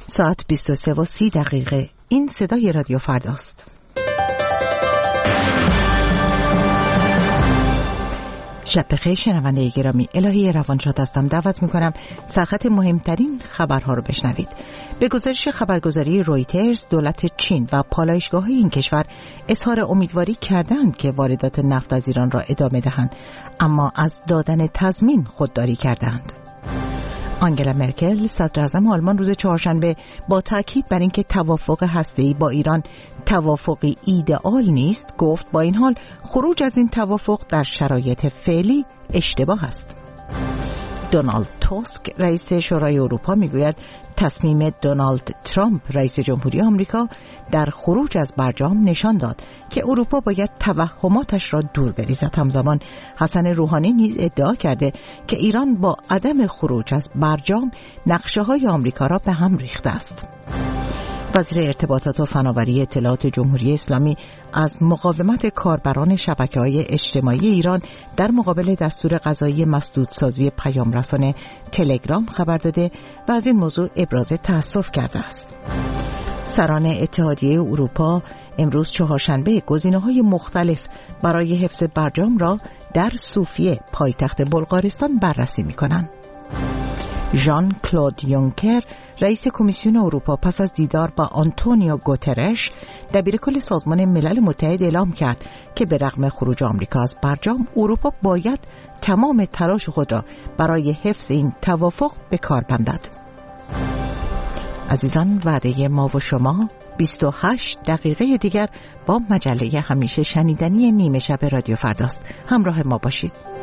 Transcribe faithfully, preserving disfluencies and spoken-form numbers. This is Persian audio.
ساعت بیست و سه و سی دقیقه. این صدای رادیو فرداست. شب بخیر شنونده گرامی، الهی روانشاد هستم. دعوت میکنم سرخط مهمترین خبرها رو بشنوید. به گزارش خبرگزاری رویترز، دولت چین و پالایشگاه‌های این کشور اظهار امیدواری کردند که واردات نفت از ایران را ادامه دهند، اما از دادن تضمین خودداری کردند. آنگلا مرکل، صدر اعظم آلمان، روز چهارشنبه با تاکید بر اینکه توافق هسته‌ای با ایران توافقی ایدئال نیست، گفت با این حال خروج از این توافق در شرایط فعلی اشتباه است. دونالد توسک، رئیس شورای اروپا، میگوید تصمیم دونالد ترامپ، رئیس جمهوری آمریکا، در خروج از برجام نشان داد که اروپا باید توهماتش را دور بریزد. همزمان حسن روحانی نیز ادعا کرده که ایران با عدم خروج از برجام نقشه‌های آمریکا را به هم ریخته است. وزیر ارتباطات و فناوری اطلاعات جمهوری اسلامی از مقاومت کاربران شبکه‌های اجتماعی ایران در مقابل دستور قضایی مسدودسازی پیامرسان تلگرام خبر داده و از این موضوع ابراز تأسف کرده است. سران اتحادیه اروپا امروز چهارشنبه گزینه‌های مختلف برای حفظ برجام را در سوفیه، پایتخت بلغارستان، بررسی می‌کنند. ژان کلود یونکر، رئیس کمیسیون اروپا، پس از دیدار با آنتونیو گوترش، دبیرکل سازمان ملل متحد، اعلام کرد که به رغم خروج آمریکا از برجام، اروپا باید تمام تلاش خود را برای حفظ این توافق به کار بندد. عزیزان، وعده ما و شما بیست و هشت دقیقه دیگر با مجله همیشه شنیدنی نیمه شب رادیو فرداست. همراه ما باشید.